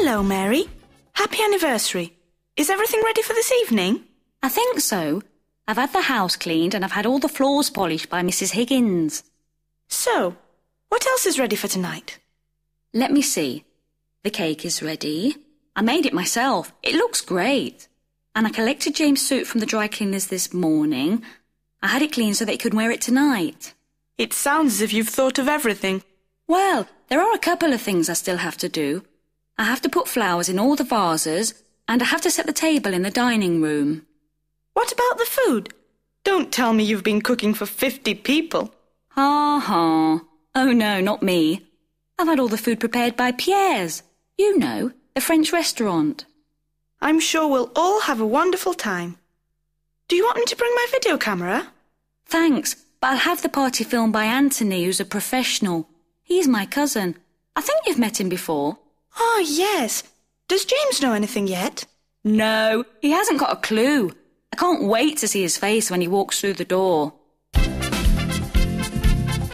Hello, Mary. Happy anniversary. Is everything ready for this evening? I think so. I've had the house cleaned and I've had all the floors polished by Mrs. Higgins. So, what else is ready for tonight? Let me see. The cake is ready. I made it myself. It looks great. And I collected James' suit from the dry cleaners this morning. I had it cleaned so that he could wear it tonight. It sounds as if you've thought of everything. Well, there are a couple of things I still have to do. I have to put flowers in all the vases, and I have to set the table in the dining room. What about the food? Don't tell me you've been cooking for 50 people. Ha ha. Oh no, not me. I've had all the food prepared by Pierre's. You know, the French restaurant. I'm sure we'll all have a wonderful time. Do you want me to bring my video camera? Thanks, but I'll have the party filmed by Anthony, who's a professional. He's my cousin. I think you've met him before. Oh, yes. Does James know anything yet? No, he hasn't got a clue. I can't wait to see his face when he walks through the door.